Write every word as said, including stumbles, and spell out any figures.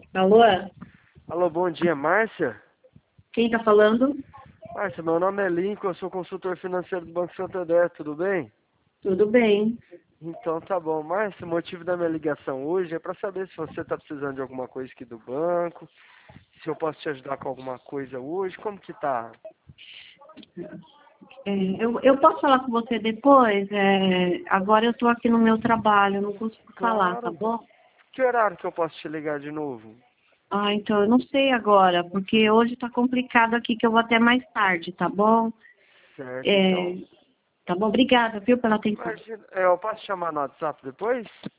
Alô? Alô, bom dia, Márcia? Quem tá falando? Márcia, meu nome é Lincoln, eu sou consultor financeiro do Banco Santander, tudo bem? Tudo bem. Então tá bom. Márcia, o motivo da minha ligação hoje é para saber se você está precisando de alguma coisa aqui do banco, se eu posso te ajudar com alguma coisa hoje, como que tá? É, eu, eu posso falar com você depois? É, agora eu tô aqui no meu trabalho, não consigo falar, tá Claro. bom? Que horário que eu posso te ligar de novo? Ah, então eu não sei agora, porque hoje tá complicado aqui, que eu vou até mais tarde, tá bom? Certo, É, então. tá bom, obrigada, viu, pela atenção. Imagina, é, eu posso chamar no WhatsApp depois?